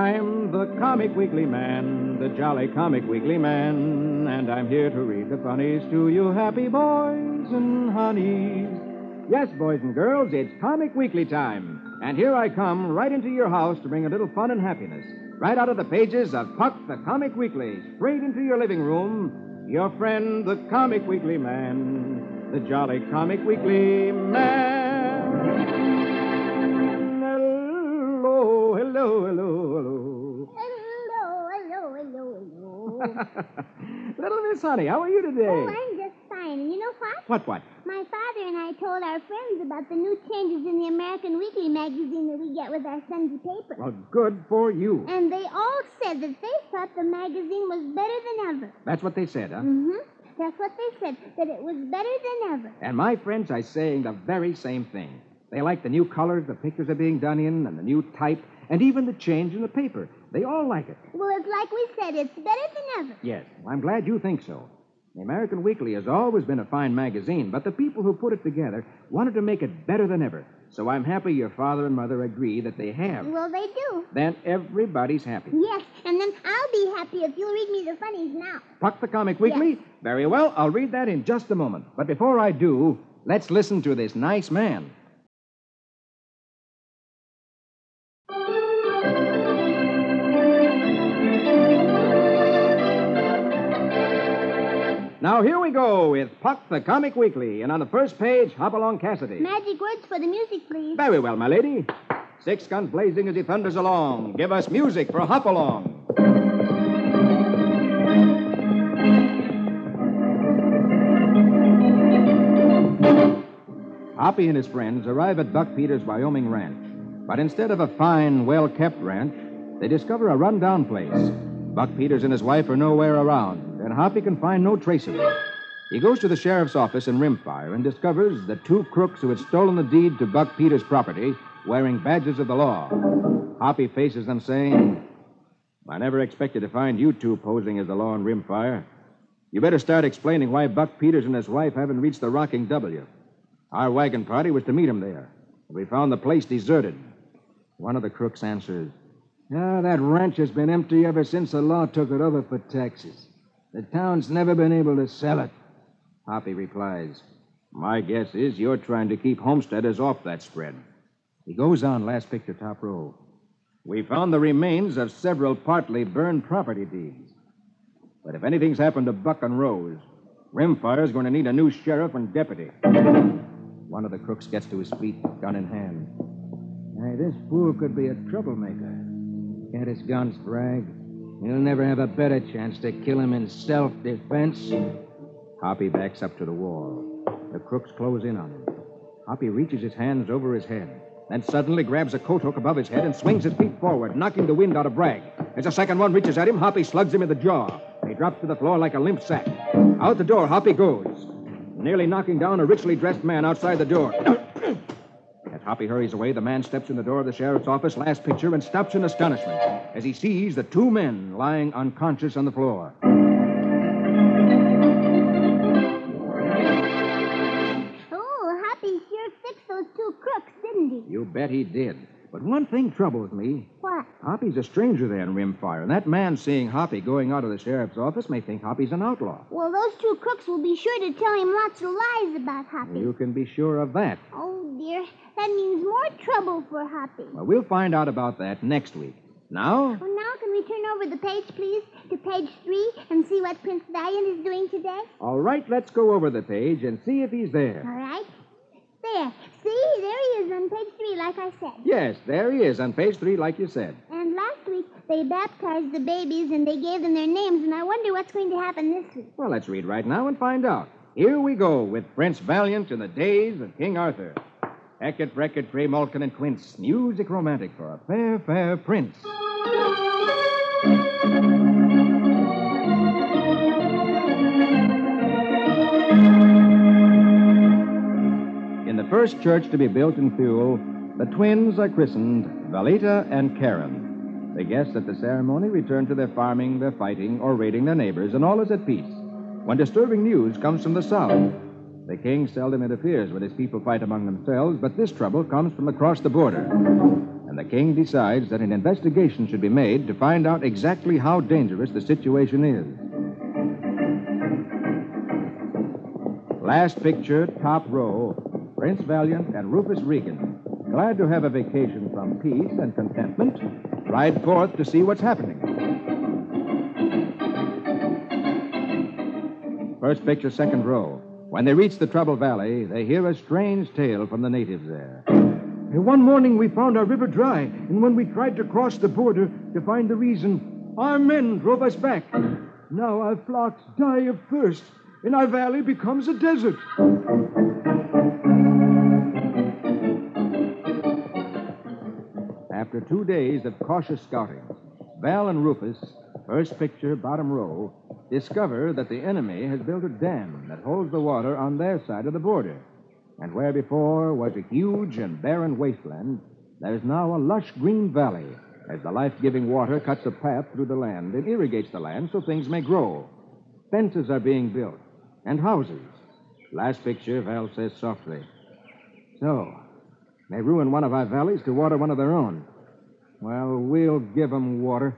I'm the Comic Weekly Man, the jolly Comic Weekly Man, and I'm here to read the funnies to you happy boys and honeys. Yes, boys and girls, it's Comic Weekly time, and here I come right into your house to bring a little fun and happiness. Right out of the pages of Puck the Comic Weekly, straight into your living room, your friend, the Comic Weekly Man, the jolly Comic Weekly Man. Hello. Little Miss Honey, how are you today? Oh, I'm just fine. And you know what? What? My father and I told our friends about the new changes in the American Weekly magazine that we get with our Sunday paper. Well, good for you. And they all said that they thought the magazine was better than ever. That's what they said, huh? Mm-hmm. That's what they said, that it was better than ever. And my friends are saying the very same thing. They like the new colors the pictures are being done in, and the new type, and even the change in the paper. They all like it. Well, it's like we said, it's better than ever. Yes, I'm glad you think so. The American Weekly has always been a fine magazine, but the people who put it together wanted to make it better than ever. So I'm happy your father and mother agree that they have. Well, they do. Then everybody's happy. Yes, and then I'll be happy if you'll read me the funnies now. Puck the Comic Weekly? Yes. Very well, I'll read that in just a moment. But before I do, let's listen to this nice man. Now, here we go with Puck the Comic Weekly. And on the first page, Hopalong Cassidy. Magic words for the music, please. Very well, my lady. 6 guns blazing as he thunders along. Give us music for Hopalong. Hoppy and his friends arrive at Buck Peters' Wyoming ranch. But instead of a fine, well-kept ranch, they discover a run-down place. Buck Peters and his wife are nowhere around, and Hoppy can find no trace of them. He goes to the sheriff's office in Rimfire and discovers the 2 crooks who had stolen the deed to Buck Peters' property wearing badges of the law. Hoppy faces them, saying, I never expected to find you 2 posing as the law in Rimfire. You better start explaining why Buck Peters and his wife haven't reached the Rocking W. Our wagon party was to meet him there. We found the place deserted. One of the crooks answers, that ranch has been empty ever since the law took it over for taxes. The town's never been able to sell it. Hoppy replies, my guess is you're trying to keep homesteaders off that spread. He goes on, last picture, top row. We found the remains of several partly burned property deeds. But if anything's happened to Buck and Rose, Rimfire's going to need a new sheriff and deputy. One of the crooks gets to his feet, gun in hand. Hey, this fool could be a troublemaker. Can't his guns brag? He'll never have a better chance to kill him in self-defense. Hoppy backs up to the wall. The crooks close in on him. Hoppy reaches his hands over his head, then suddenly grabs a coat hook above his head and swings his feet forward, knocking the wind out of Bragg. As the second one reaches at him, Hoppy slugs him in the jaw. He drops to the floor like a limp sack. Out the door, Hoppy goes, nearly knocking down a richly dressed man outside the door. As Hoppy hurries away, the man steps in the door of the sheriff's office, last picture, and stops in astonishment as he sees the 2 men lying unconscious on the floor. Oh, Hoppy sure fixed those 2 crooks, didn't he? You bet he did. But one thing troubles me. What? Hoppy's a stranger there in Rimfire, and that man seeing Hoppy going out of the sheriff's office may think Hoppy's an outlaw. Well, those 2 crooks will be sure to tell him lots of lies about Hoppy. You can be sure of that. Oh, dear. That means more trouble for Hoppy. Well, we'll find out about that next week. Now? Well, now can we turn over the page, please, to page 3 and see what Prince Valiant is doing today? All right, let's go over the page and see if he's there. All right. There. See, there he is on page 3, like I said. Yes, there he is on page 3, like you said. And last week, they baptized the babies and they gave them their names, and I wonder what's going to happen this week. Well, let's read right now and find out. Here we go with Prince Valiant in the days of King Arthur. Eckert, Breckert, Frey, Malkin, and Quince. Music romantic for a fair, fair prince. In the first church to be built in Thule, the twins are christened Valita and Karen. The guests at the ceremony return to their farming, their fighting, or raiding their neighbors, and all is at peace. When disturbing news comes from the south, The king seldom interferes when his people fight among themselves, but this trouble comes from across the border. And the king decides that an investigation should be made to find out exactly how dangerous the situation is. Last picture, top row, Prince Valiant and Rufus Regan, glad to have a vacation from peace and contentment, ride forth to see what's happening. First picture, second row. When they reach the Trouble Valley, they hear a strange tale from the natives there. One morning we found our river dry, and when we tried to cross the border to find the reason, our men drove us back. Now our flocks die of thirst, and our valley becomes a desert. After 2 days of cautious scouting, Val and Rufus, first picture, bottom row, discover that the enemy has built a dam that holds the water on their side of the border. And where before was a huge and barren wasteland, there's now a lush green valley as the life-giving water cuts a path through the land and irrigates the land so things may grow. Fences are being built, and houses. Last picture, Val says softly. So, they ruin one of our valleys to water one of their own. Well, we'll give 'em water.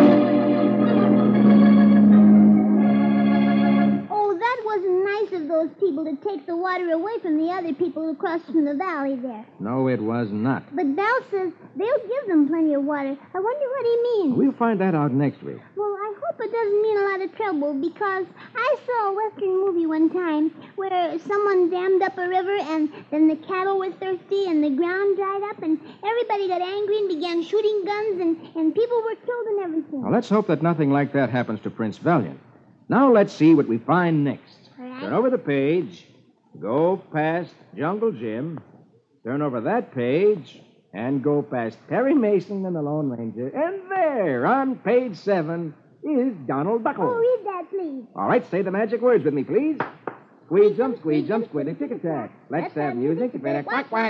Oh, that wasn't nice of those people to take the water away from the other people across from the valley there. No, it was not. But Val says they'll give them plenty of water. I wonder what he means. We'll find that out next week. Well, I hope it doesn't mean a lot of trouble, because I saw a Western movie one time where someone dammed up a river and then the cattle were thirsty and the ground dried up and everybody got angry and began shooting guns and people were killed and everything. Well, let's hope that nothing like that happens to Prince Valiant. Now let's see what we find next. All right. Turn over the page. Go past Jungle Jim. Turn over that page. And go past Perry Mason and the Lone Ranger. And there, on page 7, is Donald Buckle. Oh, read that, please. All right, say the magic words with me, please. Squeeze, jump, squid, and tick-a-tack. Let's have music. You better quack, quack.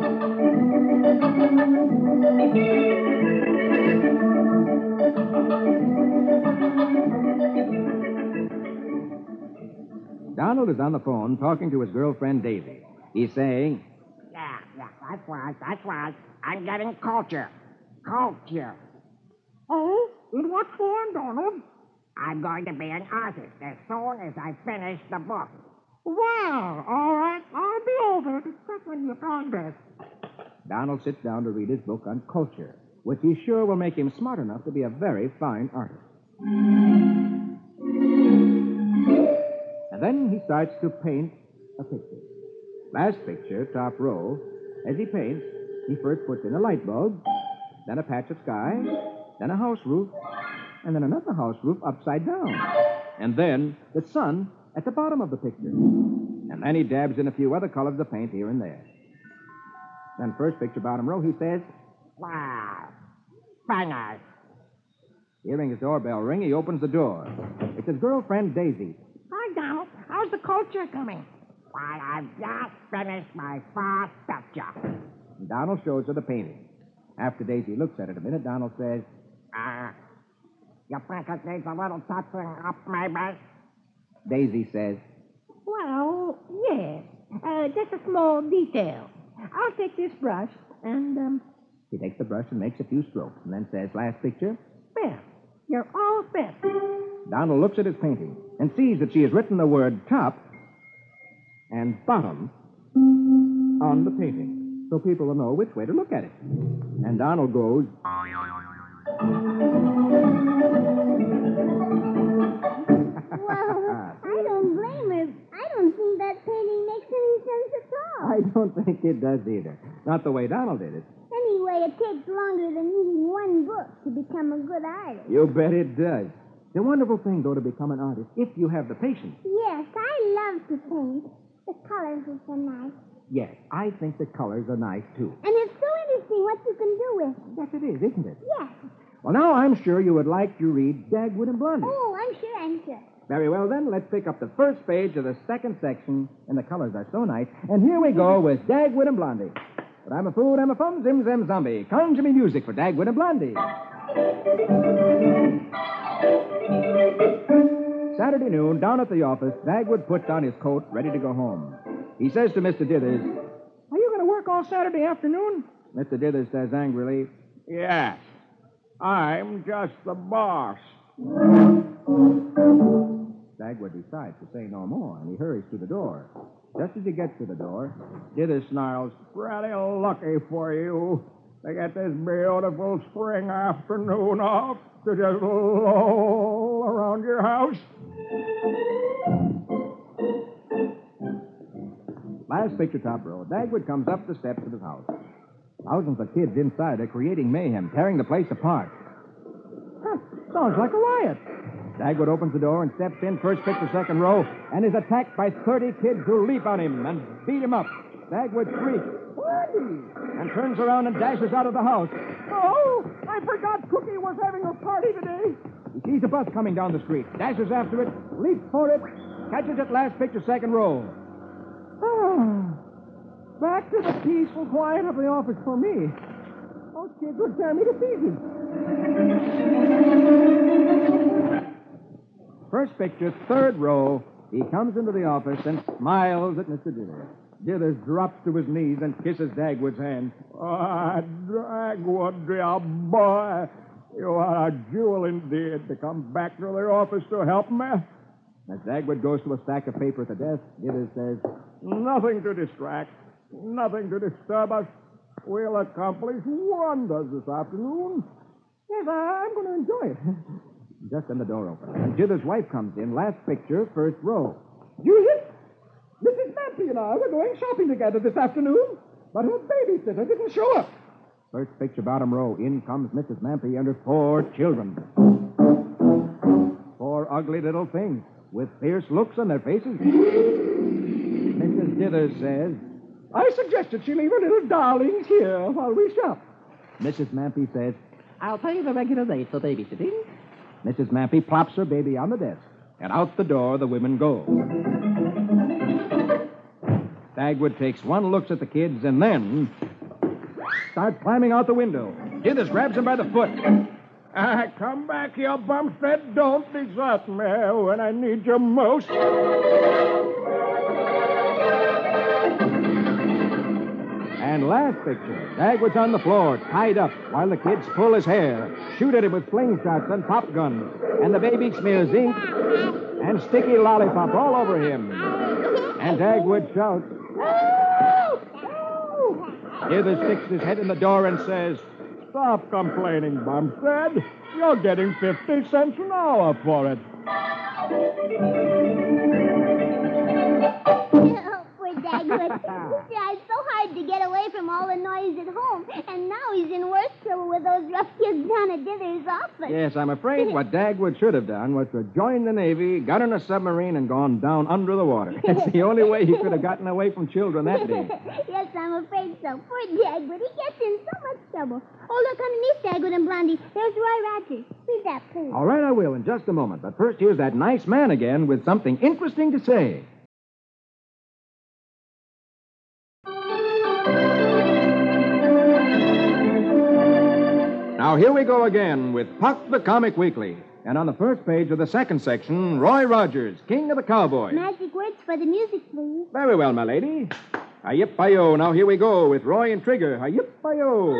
Donald is on the phone talking to his girlfriend, Daisy. He's saying, Yeah, that's right. I'm getting culture. Culture. Oh, in what form, Donald? I'm going to be an artist as soon as I finish the book. Well, all right. I'll be over to check on your progress. Donald sits down to read his book on culture, which he's sure will make him smart enough to be a very fine artist. And then he starts to paint a picture. Last picture, top row, as he paints, he first puts in a light bulb, then a patch of sky, then a house roof, and then another house roof upside down. And then the sun at the bottom of the picture. And then he dabs in a few other colors of paint here and there. Then first picture, bottom row, he says, Wow. Finished. hearing his doorbell ring, he opens the door. It's his girlfriend, Daisy. Hi, Donald. How's the culture coming? Why, I've just finished my first picture. And Donald shows her the painting. After Daisy looks at it a minute, Donald says, You think it needs a little touching up, maybe? Daisy says, Well, yes. Just a small detail. I'll take this brush and, He takes the brush and makes a few strokes, and then says, last picture. well, you're all set. Donald looks at his painting and sees that she has written the word top and bottom on the painting, so people will know which way to look at it. And Donald goes, Well, I don't blame her. I don't think that painting makes any sense at all. I don't think it does either. Not the way Donald did it. Anyway, it takes longer than reading one book to become a good artist. You bet it does. It's a wonderful thing, though, to become an artist, if you have the patience. Yes, I love to paint. The colors are so nice. Yes, I think the colors are nice, too. And it's so interesting what you can do with them. Yes, it is, isn't it? Yes. Well, now I'm sure you would like to read Dagwood and Blondie. Oh, I'm sure. Very well, then, let's pick up the first page of the second section, and the colors are so nice. And here we go with Dagwood and Blondie. But I'm a fool, I'm a fum, zim, zim, zombie. Conjure me music for Dagwood and Blondie. Saturday noon, down at the office, Dagwood puts on his coat, ready to go home. He says to Mr. Dithers, Are you going to work all Saturday afternoon? Mr. Dithers says angrily, Yes. I'm just the boss. Dagwood decides to say no more, and he hurries to the door. Just as he gets to the door, Dithers snarls, Pretty lucky for you to get this beautiful spring afternoon off to just loll around your house. Last picture, top row. Dagwood comes up the steps of his house. Thousands of kids inside are creating mayhem, tearing the place apart. Sounds like a riot. Dagwood opens the door and steps in, first picture, second row, and is attacked by 30 kids who leap on him and beat him up. Dagwood shrieks, "Party!" and turns around and dashes out of the house. Oh, I forgot Cookie was having a party today. He sees a bus coming down the street, dashes after it, leaps for it, catches it, last picture, second row. Back to the peaceful quiet of the office for me. Those kids would tear me to pieces. First picture, third row. He comes into the office and smiles at Mr. Dithers. Dithers drops to his knees and kisses Dagwood's hand. Dagwood, dear boy. You are a jewel indeed to come back to the office to help me. As Dagwood goes to a stack of paper at the desk, Dithers says, Nothing to distract, nothing to disturb us. We'll accomplish wonders this afternoon. Yes, I'm going to enjoy it. Just then the door opens, and Dithers' wife comes in, last picture, first row. Julius, Mrs. Mampy and I were going shopping together this afternoon, but her babysitter didn't show up. First picture, bottom row. In comes Mrs. Mampy and her 4 children. 4 ugly little things with fierce looks on their faces. Mrs. Dithers says, I suggested she leave her little darlings here while we shop. Mrs. Mampy says, I'll pay the regular rate for babysitting. Mrs. Mampy plops her baby on the desk, and out the door the women go. Dagwood takes one look at the kids and then starts climbing out the window. Dithers grabs him by the foot. Come back here, Bumstead. Don't desert me when I need you most. And last picture, Dagwood's on the floor, tied up, while the kids pull his hair, shoot at him with slingshots and pop guns, and the baby smears ink and sticky lollipop all over him. And Dagwood shouts, Dithers sticks his head in the door and says, Stop complaining, Bumstead. You're getting 50 cents an hour for it. Poor Dagwood. He tried so hard to get away from all the noise at home, and now he's in worse trouble with those rough kids down at Dithers' office. Yes, I'm afraid what Dagwood should have done was to join the Navy, got in a submarine, and gone down under the water. That's the only way he could have gotten away from children that day. Yes, I'm afraid so. Poor Dagwood. He gets in so much trouble. Oh, look, underneath Dagwood and Blondie. There's Roy Rogers. Read that, please. All right, I will in just a moment. But first, here's that nice man again with something interesting to say. Now, here we go again with Puck the Comic Weekly. And on the first page of the second section, Roy Rogers, King of the Cowboys. Magic words for the music, please. Very well, my lady. Hi-yip-hi-yo. Now, here we go with Roy and Trigger. Hi-yip-hi-yo.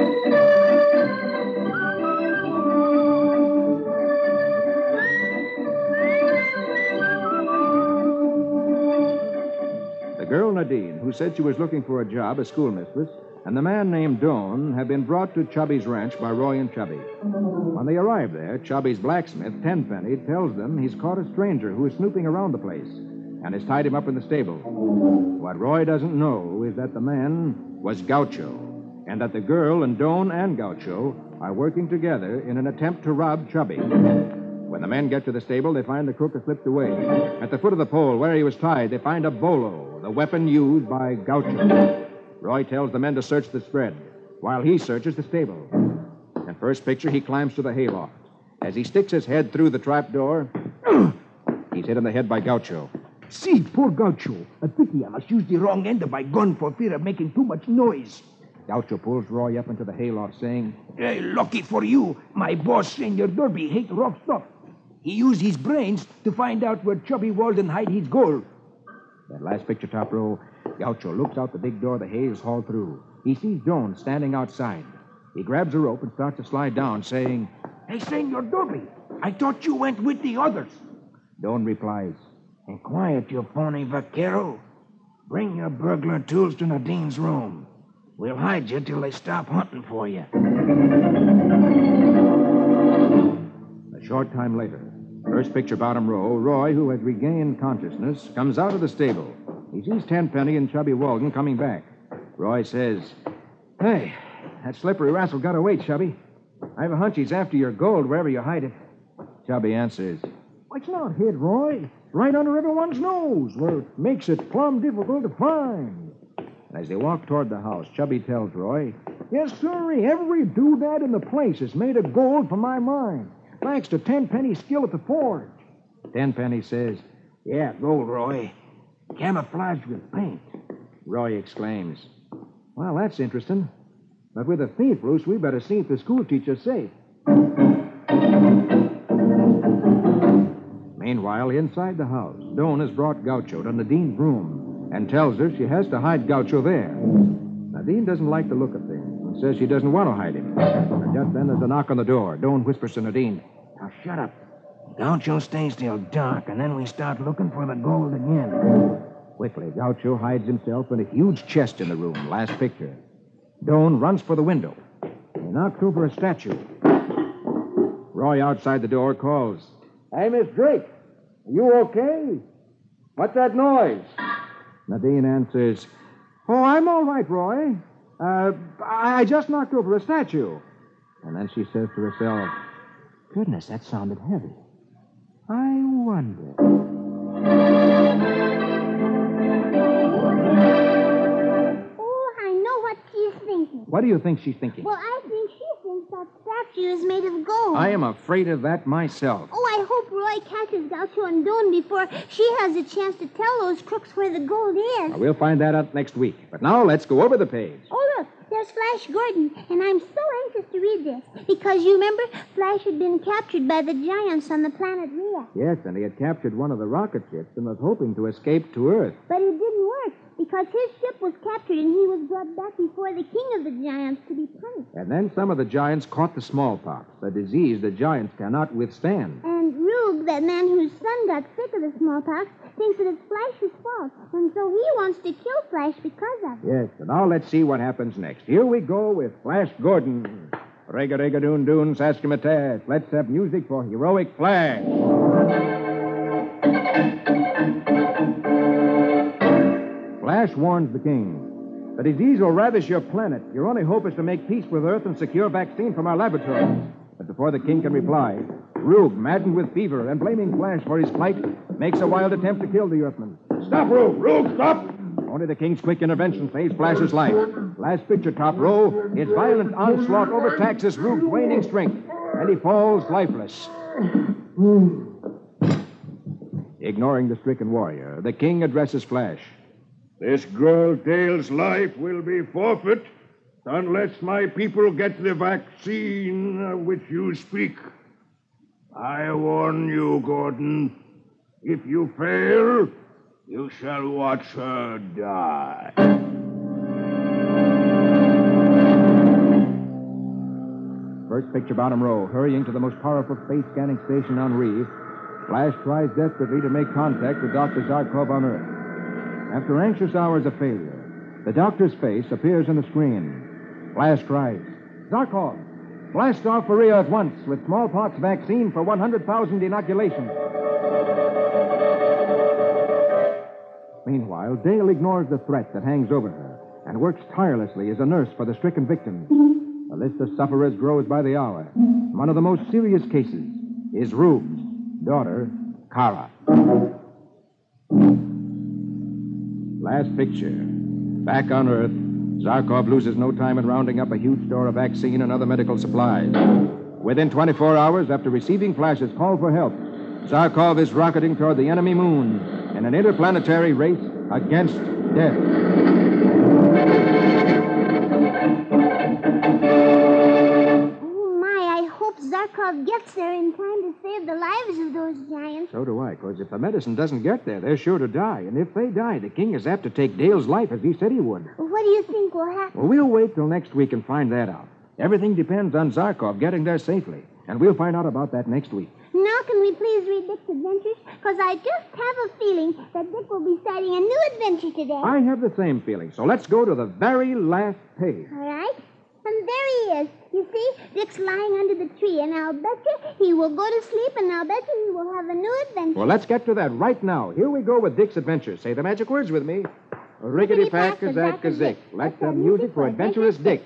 The girl Nadine, who said she was looking for a job as schoolmistress, and the man named Doan have been brought to Chubby's ranch by Roy and Chubby. When they arrive there, Chubby's blacksmith, Tenpenny, tells them he's caught a stranger who is snooping around the place and has tied him up in the stable. What Roy doesn't know is that the man was Gaucho, and that the girl and Doan and Gaucho are working together in an attempt to rob Chubby. When the men get to the stable, they find the crook has slipped away. At the foot of the pole where he was tied, they find a bolo, the weapon used by Gaucho. Roy tells the men to search the spread, while he searches the stable. And first picture, he climbs to the hayloft. As he sticks his head through the trapdoor, he's hit in the head by Gaucho. See, poor Gaucho. A pity I must use the wrong end of my gun for fear of making too much noise. Gaucho pulls Roy up into the hayloft, saying, Hey, lucky for you, my boss, Senor Derby, hate rough stuff. He used his brains to find out where Chubby Walden hide his gold. That last picture, top row, Gaucho looks out the big door the hay is hauled through. He sees Doan standing outside. He grabs a rope and starts to slide down, saying, Hey, Senor Dobby, I thought you went with the others. Doan replies, And quiet, you phony vaquero. Bring your burglar tools to Nadine's room. We'll hide you till they stop hunting for you. A short time later, first picture, bottom row, Roy, who has regained consciousness, comes out of the stable. He sees Tenpenny and Chubby Walden coming back. Roy says, Hey, that slippery rascal got away, Chubby. I have a hunch he's after your gold wherever you hide it. Chubby answers, It's not hid, Roy. Right under everyone's nose, where it makes it plumb difficult to find. As they walk toward the house, Chubby tells Roy, Yes, sirree. Every doodad in the place is made of gold from my mine, thanks to Tenpenny's skill at the forge. Tenpenny says, Yeah, gold, Roy. Camouflaged with paint. Roy exclaims, Well, that's interesting. But with a thief loose, we better see if the school teacher's safe. Meanwhile, inside the house, Doan has brought Gaucho to Nadine's room and tells her she has to hide Gaucho there. Nadine doesn't like the look of things and says she doesn't want to hide him. And just then there's a knock on the door. Doan whispers to Nadine, Now, shut up. Gaucho stays till dark, and then we start looking for the gold again. Quickly, Gaucho hides himself in a huge chest in the room. Last picture. Doan runs for the window. He knocks over a statue. Roy outside the door calls, Hey, Miss Drake. Are you okay? What's that noise? Nadine answers, Oh, I'm all right, Roy. I just knocked over a statue. and then she says to herself, Goodness, that sounded heavy. I wonder. Oh, I know what she's thinking. What do you think she's thinking? Well, I think she thinks that statue is made of gold. I am afraid of that myself. Oh, I hope Roy catches Gaucho and Doan before she has a chance to tell those crooks where the gold is. Now, we'll find that out next week. But now let's go over the page. Oh, look, there's Flash Gordon, and I'm so anxious to read this. Because you remember, Flash had been captured by the giants on the planet Rhea. Yes, and he had captured one of the rocket ships and was hoping to escape to Earth. But it didn't work, because his ship was captured and he was brought back before the king of the giants to be punished. And then some of the giants caught the smallpox, a disease the giants cannot withstand. And Rube, that man whose son got sick of the smallpox, thinks that it's Flash's fault. And so he wants to kill Flash because of it. Yes, and now let's see what happens next. Here we go with Flash Gordon. Rega-rega-doon-doon, Saskimatash. Let's have music for Heroic Flash. Flash warns the king. The disease will ravish your planet. Your only hope is to make peace with Earth and secure vaccine from our laboratories. But before the king can reply, Rube, maddened with fever and blaming Flash for his plight, makes a wild attempt to kill the Earthman. Stop, Rube! Rube, stop! Only the king's quick intervention saves Flash's life. Last picture, top row, his violent onslaught overtaxes Rube's waning strength, and he falls lifeless. Ignoring the stricken warrior, the king addresses Flash. This girl Dale's life will be forfeit unless my people get the vaccine of which you speak. I warn you, Gordon. If you fail, you shall watch her die. First picture, bottom row, hurrying to the most powerful space scanning station on Reef, Flash tries desperately to make contact with Dr. Zarkov on Earth. After anxious hours of failure, the doctor's face appears on the screen. Flash cries, Zarkov, blast off for Rhea at once with smallpox vaccine for 100,000 inoculations. Meanwhile, Dale ignores the threat that hangs over her and works tirelessly as a nurse for the stricken victims. The list of sufferers grows by the hour. One of the most serious cases is Rube's daughter, Kara. Last picture. Back on Earth, Zarkov loses no time in rounding up a huge store of vaccine and other medical supplies. Within 24 hours after receiving Flash's call for help, Zarkov is rocketing toward the enemy moon in an interplanetary race against death. Oh, my, I hope Zarkov Zarkov gets there in time to save the lives of those giants. So do I, because if the medicine doesn't get there, they're sure to die. And if they die, the king is apt to take Dale's life as he said he would. What do you think will happen? Well, we'll wait till next week and find that out. Everything depends on Zarkov getting there safely. And we'll find out about that next week. Now can we please read Dick's adventures? Because I just have a feeling that Dick will be starting a new adventure today. I have the same feeling. So let's go to the very last page. All right. And there he is. You see, Dick's lying under the tree, and I'll bet you he will go to sleep, and I'll bet you he will have a new adventure. Well, let's get to that right now. Here we go with Dick's adventures. Say the magic words with me. Rickety-pack, kazak-kazik. Let's have music for adventurous Dick.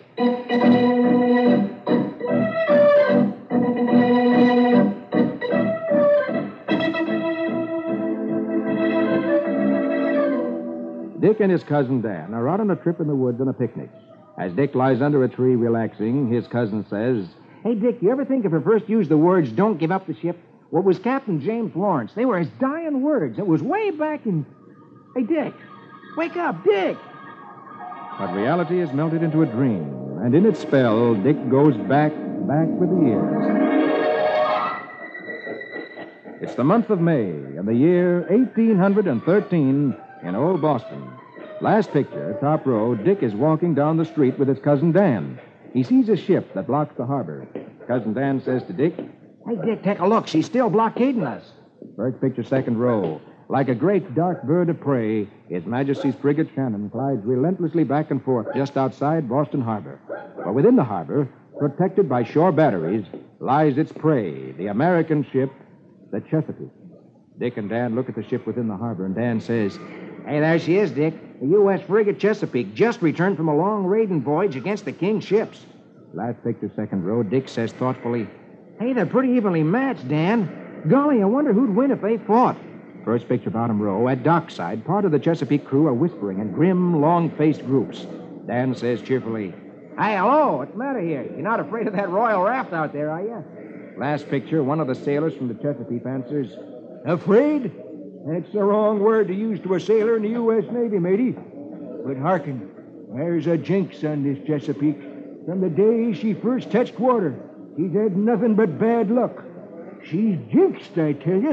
Dick and his cousin Dan are out on a trip in the woods on a picnic. As Dick lies under a tree relaxing, his cousin says, Hey, Dick, you ever think if we first used the words, don't give up the ship? What was Captain James Lawrence? They were his dying words. It was way back in... Hey, Dick, wake up, Dick! But reality is melted into a dream, and in its spell, Dick goes back with the years. It's the month of May, and the year 1813 in old Boston. Last picture, top row, Dick is walking down the street with his cousin Dan. He sees a ship that blocks the harbor. Cousin Dan says to Dick, Hey, Dick, take a look. She's still blockading us. First picture, second row. Like a great dark bird of prey, His Majesty's frigate Shannon glides relentlessly back and forth just outside Boston Harbor. But within the harbor, protected by shore batteries, lies its prey, the American ship, the Chesapeake. Dick and Dan look at the ship within the harbor, and Dan says, Hey, there she is, Dick. The U.S. frigate Chesapeake just returned from a long raiding voyage against the King's ships. Last picture, second row, Dick says thoughtfully, Hey, they're pretty evenly matched, Dan. Golly, I wonder who'd win if they fought. First picture, bottom row, at dockside, part of the Chesapeake crew are whispering in grim, long-faced groups. Dan says cheerfully, Hey, hello, what's the matter here? You're not afraid of that royal raft out there, are you? Last picture, one of the sailors from the Chesapeake answers, Afraid? That's the wrong word to use to a sailor in the U.S. Navy, matey. But hearken, there's a jinx on this Chesapeake. From the day she first touched water, she's had nothing but bad luck. She's jinxed, I tell you.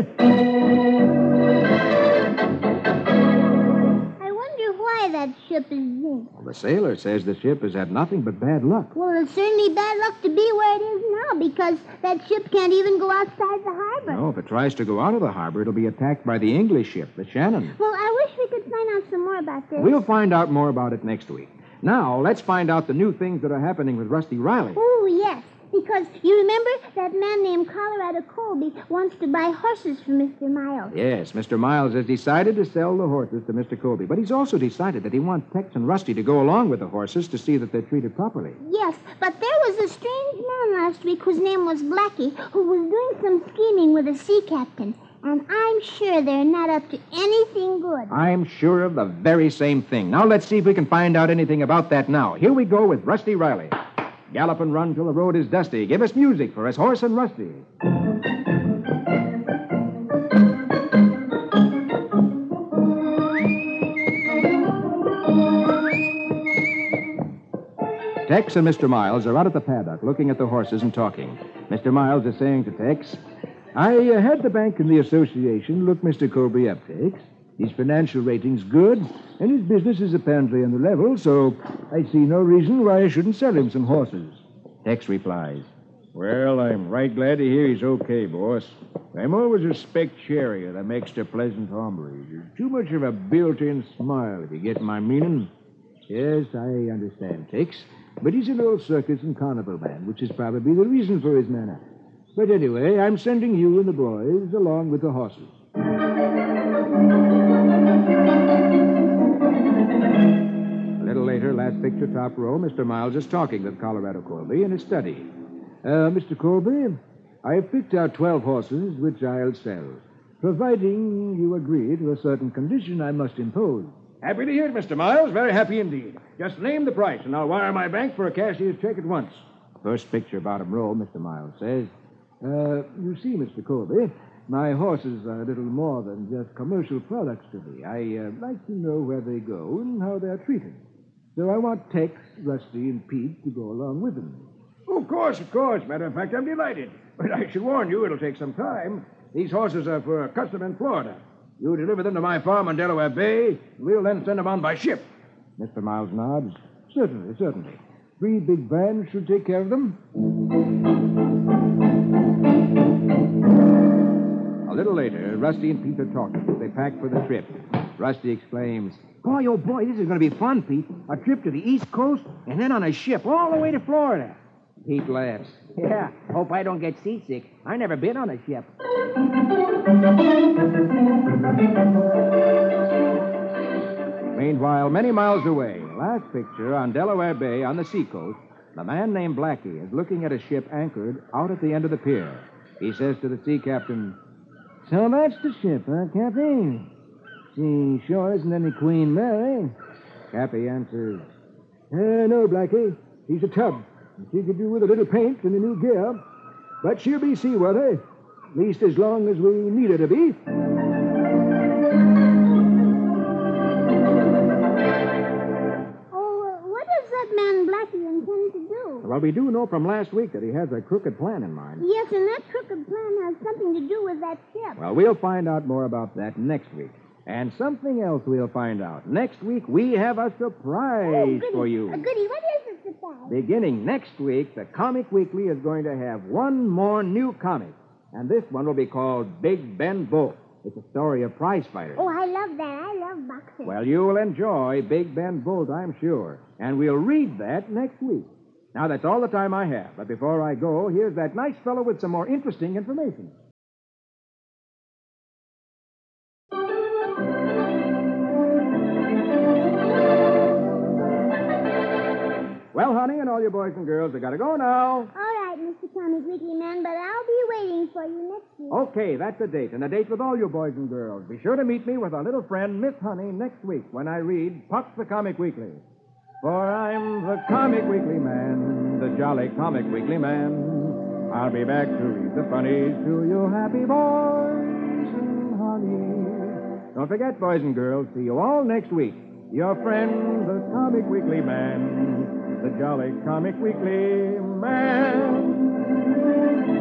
I wonder why that ship is zinc. Well, the sailor says the ship has had nothing but bad luck. Well, it's certainly bad luck to be where it is now, because that ship can't even go outside the harbor. No, if it tries to go out of the harbor, it'll be attacked by the English ship, the Shannon. Well, I wish we could find out some more about this. We'll find out more about it next week. Now, let's find out the new things that are happening with Rusty Riley. Oh, yes. Because you remember that man named Colorado Colby wants to buy horses from Mr. Miles. Yes, Mr. Miles has decided to sell the horses to Mr. Colby, but he's also decided that he wants Tex and Rusty to go along with the horses to see that they're treated properly. Yes, but there was a strange man last week whose name was Blackie, who was doing some scheming with a sea captain. And I'm sure they're not up to anything good. I'm sure of the very same thing. Now let's see if we can find out anything about that now. Here we go with Rusty Riley. Gallop and run till the road is dusty. Give us music for his horse and Rusty. Tex and Mr. Miles are out at the paddock looking at the horses and talking. Mr. Miles is saying to Tex, I had the bank and the association look Mr. Colby up, Tex. His financial rating's good, and his business is apparently on the level, so I see no reason why I shouldn't sell him some horses. Tex replies, Well, I'm right glad to hear he's okay, boss. I'm always a spec chariot that makes the pleasant hombres. There's too much of a built-in smile, if you get my meaning. Yes, I understand, Tex. But he's an old circus and carnival man, which is probably the reason for his manner. But anyway, I'm sending you and the boys along with the horses. A little later, last picture, top row, Mr. Miles is talking with Colorado Colby in his study. Mr. Colby, I have picked out 12 horses which I'll sell, providing you agree to a certain condition I must impose. Happy to hear it, Mr. Miles. Very happy indeed. Just name the price, and I'll wire my bank for a cashier's check at once. First picture, bottom row, Mr. Miles says. You see, Mr. Colby, my horses are a little more than just commercial products to me. I like to know where they go and how they're treated. So I want Tex, Rusty, and Pete to go along with them. Of course, of course. Matter of fact, I'm delighted. But I should warn you, it'll take some time. These horses are for a customer in Florida. You deliver them to my farm on Delaware Bay, we'll then send them on by ship. Mr. Miles nods. Certainly, certainly. 3 big vans should take care of them. A little later, Rusty and Pete are talking as they pack for the trip. Rusty exclaims, Boy, oh boy, this is going to be fun, Pete. A trip to the East Coast and then on a ship all the way to Florida. Pete laughs. Yeah, hope I don't get seasick. I never been on a ship. Meanwhile, many miles away, last picture on Delaware Bay on the seacoast, the man named Blackie is looking at a ship anchored out at the end of the pier. He says to the sea captain, So that's the ship, huh, Cappy? She sure isn't any Queen Mary. Cappy answers, No, Blackie. She's a tub. She could do with a little paint and a new gear. But she'll be seaworthy. At least as long as we need her to be. Oh, what does that man Blackie intend to do? Well, we do know from last week that he has a crooked plan in mind. Yes, and that crooked plan has something to do with that ship. Well, we'll find out more about that next week. And something else we'll find out. Next week, we have a surprise goody. for you. A goody. What is the surprise? Beginning next week, the Comic Weekly is going to have one more new comic. And this one will be called Big Ben Bolt. It's a story of prize fighters. Oh, I love that. I love boxing. Well, you'll enjoy Big Ben Bolt, I'm sure. And we'll read that next week. Now, that's all the time I have. But before I go, here's that nice fellow with some more interesting information. Well, honey, and all you boys and girls, I gotta go now. All right, Mr. Comic Weekly Man, but I'll be waiting for you next week. Okay, that's a date, and a date with all you boys and girls. Be sure to meet me with our little friend, Miss Honey, next week when I read Puck the Comic Weekly. For I'm the Comic Weekly Man, the jolly Comic Weekly Man. I'll be back to read the funnies to you happy boys and honey. Don't forget, boys and girls, see you all next week. Your friend, the Comic Weekly Man, the jolly Comic Weekly Man.